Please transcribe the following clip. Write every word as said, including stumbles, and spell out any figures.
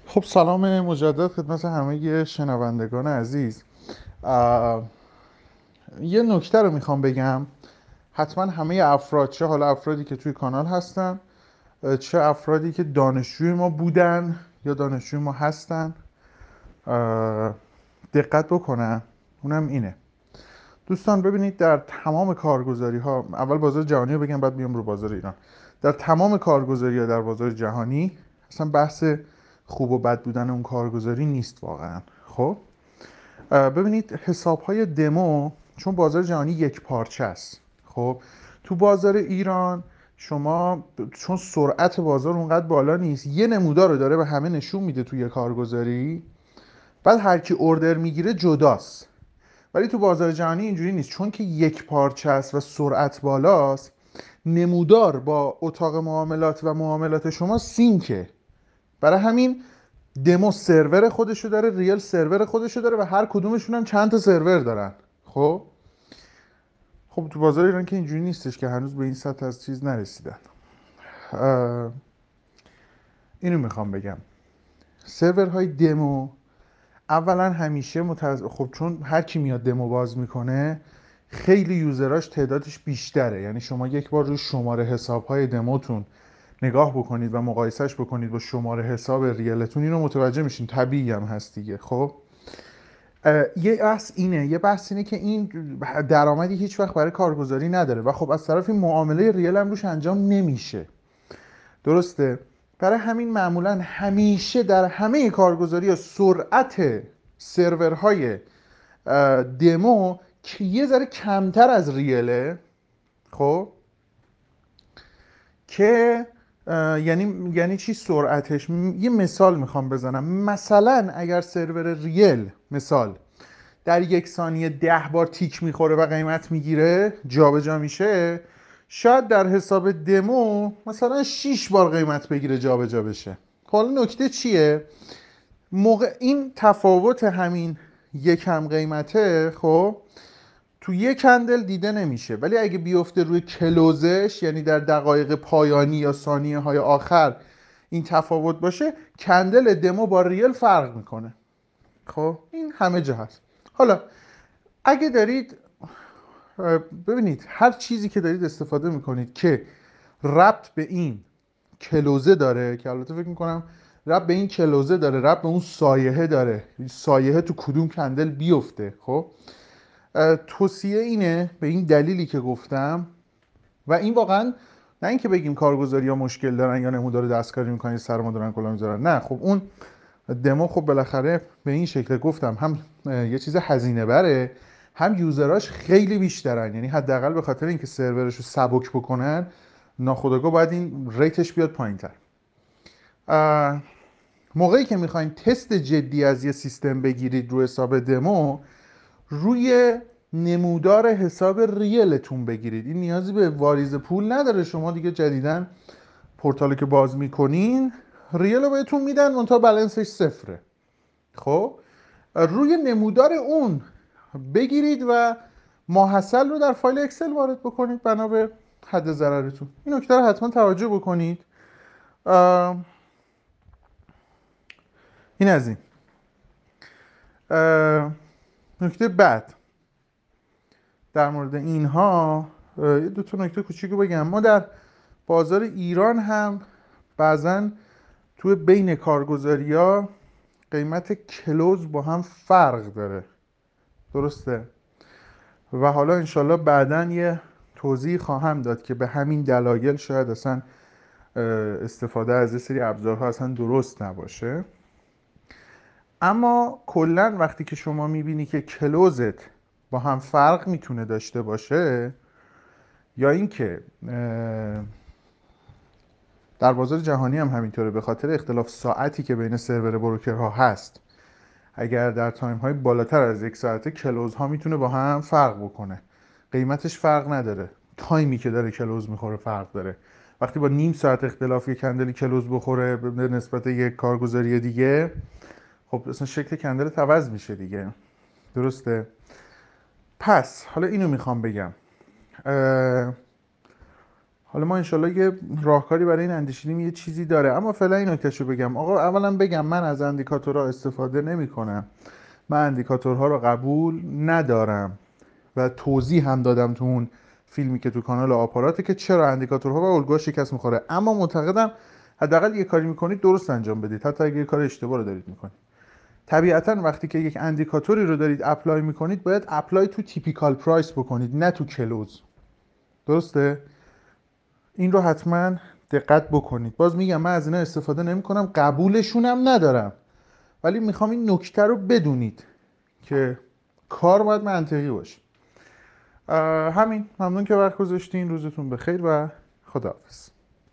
خب سلام مجدد خدمت همه شنوندگان عزیز. آه، یه نکته رو میخوام بگم. حتما همه افراد، چه حالا افرادی که توی کانال هستن، اه، چه افرادی که دانشجوی ما بودن یا دانشجوی ما هستن، اه، دقت بکنن. اونم اینه دوستان، ببینید در تمام کارگزاری ها، اول بازار جهانی رو بگم بعد بیام رو بازار ایران. در تمام کارگزاری ها در بازار جهانی اصلا بحث خوب و بد بودن اون کارگزاری نیست واقعا. خب ببینید حساب های دمو، چون بازار جهانی یک پارچه است. خب تو بازار ایران شما چون سرعت بازار اونقدر بالا نیست، یه نمودار رو داره به همه نشون میده توی کارگزاری، بعد هر کی اوردر میگیره جداست. ولی تو بازار جهانی اینجوری نیست، چون که یک پارچه است و سرعت بالاست. نمودار با اتاق معاملات و معاملات شما سینکه. برای همین دمو سرور خودشو داره، ریل سرور خودشو داره و هر کدومشون هم چند تا سرور دارن. خب خب تو بازار ایران که اینجوری نیستش، که هنوز به این سطح از چیز نرسیدن. اینو میخوام بگم، سرورهای دمو اولا همیشه متز... خب چون هر کی میاد دمو باز میکنه خیلی یوزراش تعدادش بیشتره. یعنی شما یک بار روی شماره حسابهای دموتون نگاه بکنید و مقایسهش بکنید با شماره حساب ریلتون، اینو متوجه میشین. طبیعی هم هست دیگه. خب یه بحث اینه یه بحث اینه که این درآمدی هیچ وقت برای کارگزاری نداره و خب از طرف این معامله ریل هم روش انجام نمیشه. درسته؟ برای همین معمولا همیشه در همه کارگزاری ها سرعت سرورهای دمو که یه ذره کمتر از ریله. خب که یعنی یعنی چی سرعتش؟ یه مثال میخوام بزنم. مثلا اگر سرور ریل مثال در یک ثانیه ده بار تیک میخوره و قیمت میگیره، جابجا میشه، شاید در حساب دمو مثلا شش بار قیمت بگیره، جابجا بشه. حالا نکته چیه؟ موقع این تفاوت همین یکم قیمته، خب تو یک کندل دیده نمیشه، ولی اگه بیفته روی کلوزش، یعنی در دقایق پایانی یا ثانیه های آخر این تفاوت باشه، کندل دمو با ریل فرق میکنه. خب این همه جا هست. حالا اگه دارید ببینید هر چیزی که دارید استفاده میکنید که ربط به این کلوزه داره، که البته فکر میکنم ربط به این کلوزه داره، ربط به اون سایه داره، سایه تو کدوم کندل بیفته. خب توصیه اینه به این دلیلی که گفتم. و این واقعا نه اینکه بگیم کارگزاری ها مشکل دارن یا نمودار دستکاری میکنن سر ما دارن کلا میذارن، نه. خب اون دمو خب بالاخره به این شکل گفتم هم یه چیز هزینه بره، هم یوزراش خیلی بیشترن. یعنی حداقل به خاطر اینکه سرورش رو سبک بکنن، ناخودآگاه باید این ریتش بیاد پایینتر. موقعی که میخواین تست جدی از یه سیستم بگیرید رو حساب دمو، روی نمودار حساب ریلتون بگیرید. این نیازی به واریز پول نداره. شما دیگه جدیدن پورتالی که باز میکنین ریل رو بهتون میدن، منتها بلنسش صفره. خب روی نمودار اون بگیرید و ماحصل رو در فایل اکسل وارد بکنید بنا به حد ضررتون. این نکته رو حتما توجه بکنید. این از این. نکته بعد در مورد اینها یه دو تا نکته کوچیک بگم. ما در بازار ایران هم بعضا توی بین کارگزاری ها قیمت کلوز با هم فرق داره. درسته؟ و حالا انشالله بعداً یه توضیح خواهم داد که به همین دلایل شاید اصلا استفاده از یه سری ابزارها اصلا درست نباشه. اما کلا وقتی که شما میبینی که کلوزت با هم فرق میتونه داشته باشه، یا اینکه در بازار جهانی هم همینطوره، به خاطر اختلاف ساعتی که بین سرور بروکرها هست، اگر در تایم های بالاتر از یک ساعته کلوز ها میتونه با هم فرق بکنه. قیمتش فرق نداره، تایمی که داره کلوز میخوره فرق داره. وقتی با نیم ساعت اختلاف یک کندلی کلوز بخوره به نسبت یک کارگزاری دیگه، خب اصلا شکل کندل عوض میشه دیگه. درسته؟ پس حالا اینو میخوام بگم. حالا ما انشالله یه راهکاری برای این اندیشیدیم، یه چیزی داره. اما فعلا این نکتهشو بگم آقا، اولا بگم من از اندیکاتورها استفاده نمی کنم. من اندیکاتورها رو قبول ندارم و توضیح هم دادم تو اون فیلمی که تو کانال آپاراته که چرا اندیکاتورها و الگوها شکست میخوره. اما معتقدم حداقل یه کاری میکنید درست انجام بدید، حتی اگه یه کار اشتباه رو دارید میکنید. طبیعتا وقتی که یک اندیکاتوری رو دارید اپلای میکنید باید اپلای تو تیپیکال پرایس بکنید، نه تو کلوز. درسته؟ این رو حتما دقت بکنید. باز میگم من از اینا استفاده نمی کنم، قبولشونم ندارم، ولی میخوام این نکته رو بدونید که کار باید منطقی باشه. همین، ممنون که وقت گذاشتین. روزتون بخیر و خداحافظ.